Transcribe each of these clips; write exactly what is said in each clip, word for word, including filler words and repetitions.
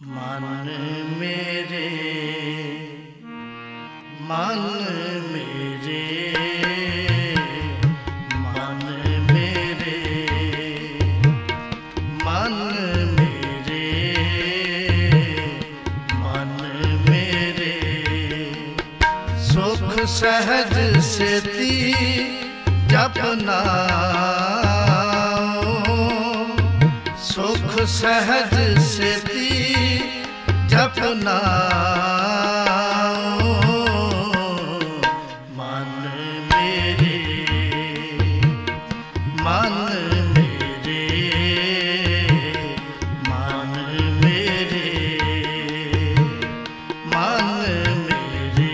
मन मेरे मन मेरे मन मेरे मन मेरे मन मेरे सुख सहज सेती जपना सुख सहज सेती जपना मन मेरे मन मेरे मन मेरे मन मेरे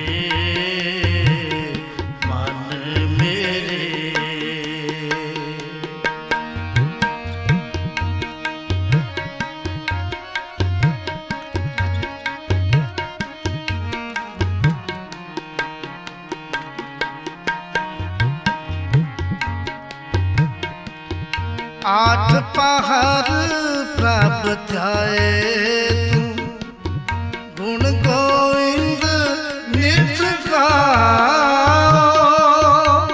मन मेरे आठ पहर प्रभ ध्याए तू गुण गोविंद नित गाओ।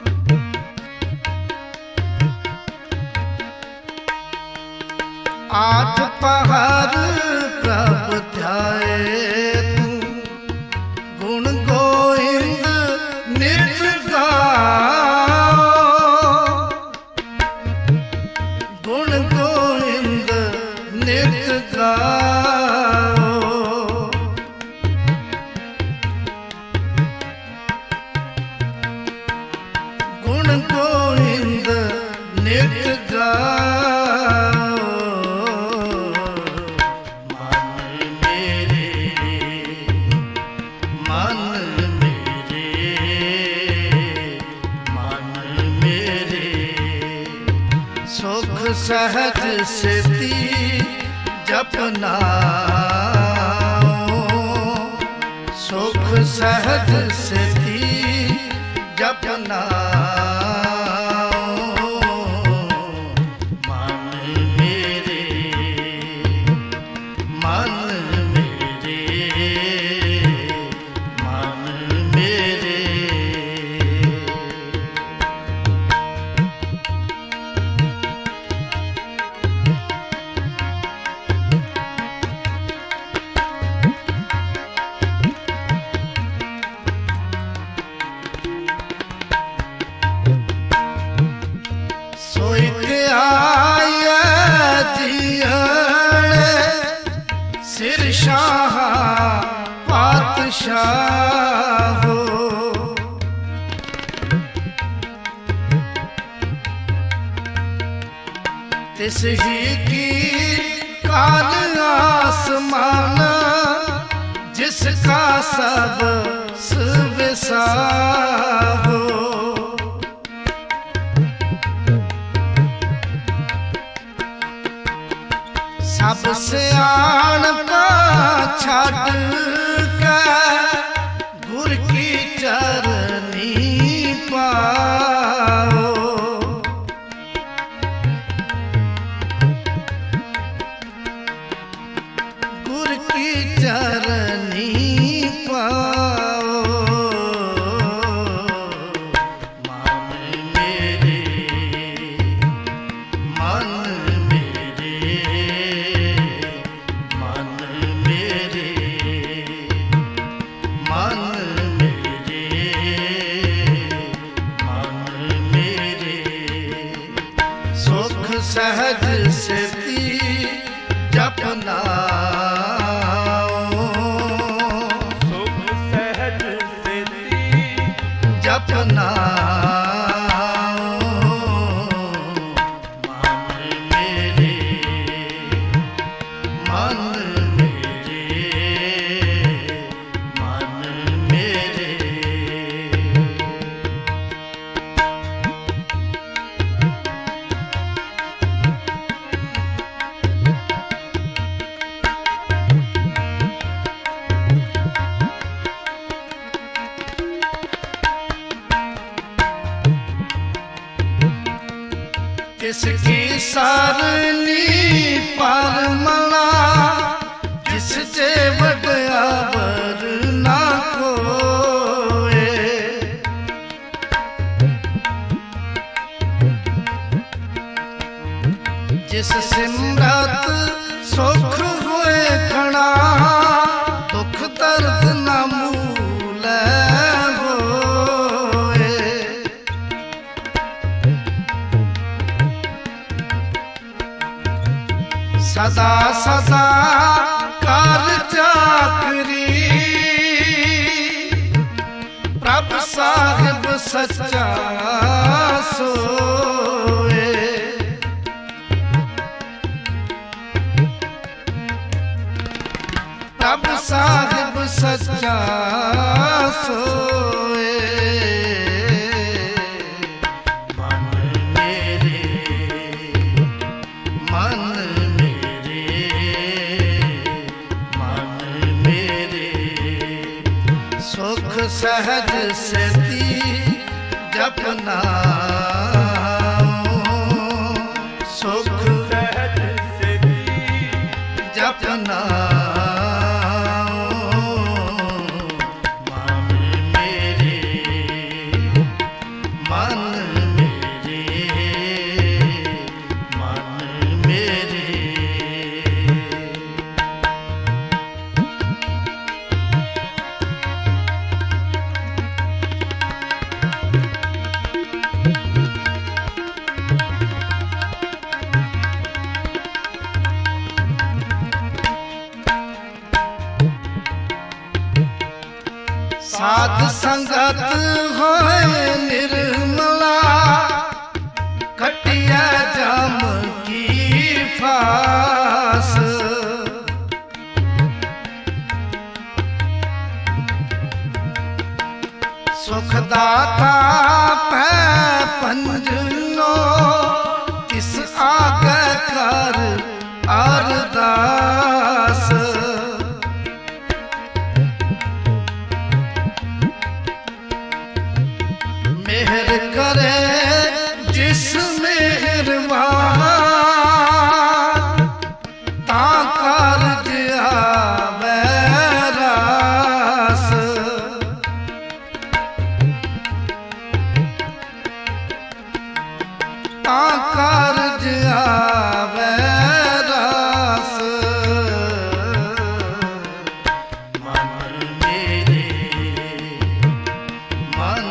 आठ पहर प्रभ ध्याए तू गुण गोविंद नित गाओ। गुण गोविंद नित गाओ। गुण गोविंद नित गाओ। मन मेरे मन मेरे मन मेरे सुख सहज सेती जपना सुख सहज सेती जपना मन मेरे मन मेरे मन मेरे सोईते आया जियण सिर शाह पातशाह हो। तिस ही की काल आसमान जिसका सब सुविसा हो। सब सियाण का छड़ के गुर की चरनी पाओ। गुर की चरनी पाओ। मन मेरे मन मेरे मन मेरे मन मेरे मन मेरे सुख सहज सेती जपना सुख सहज सेती जपना मन मेरे मन मेरे मन मेरे किसकी सरनी पर मला सदा कार चाकरी प्रभ साहिब सच्चा सोए प्रभ साहिब सच्चा सोए मन मेरे मन मेरे मन मेरे सुख सहज सेती जपना सुख सहज सेती जपना साध संगत होए निर्मला कटिया जाम की फास सुखदाता पै पंजनो किस आगे कर अरदास मेहर करे जिस मेहरबान ता कारज आवे रास ता कारज आवे रास मन मेरे मन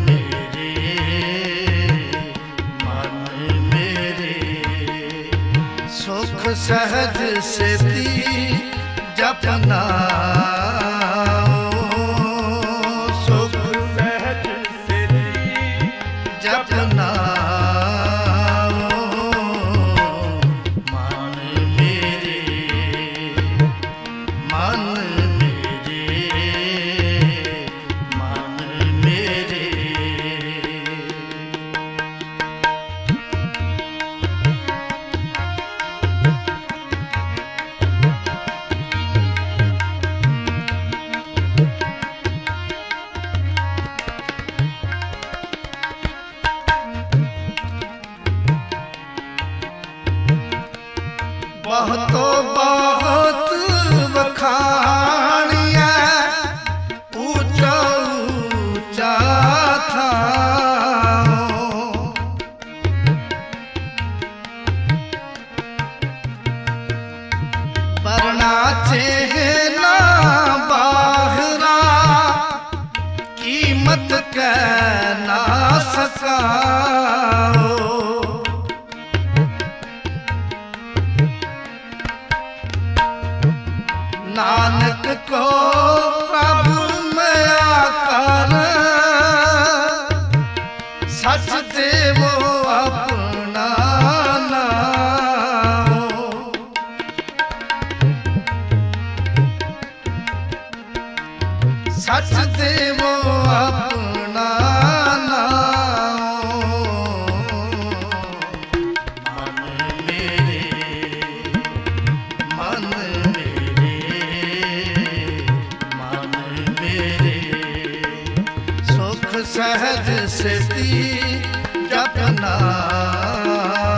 सुख सहज सेती जपना सुख सहज सेती जपना मन मेरे मन मेरे मन मेरे बहुतो बहुत बखानिया ऊंचा ऊंचा था वरना चेहना बाहरा कीमत कह ना सका नानक को प्रभु में आकर सच देवो अपना नाम सच देवो अपना नाम मन मेरे मन सहज सेती जपना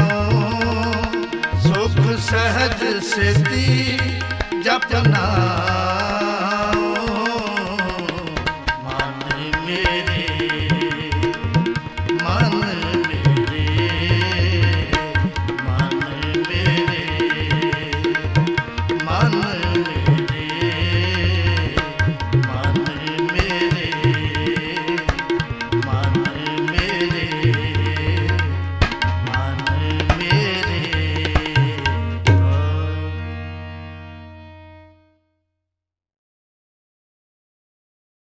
सुख सहज सेती जपना।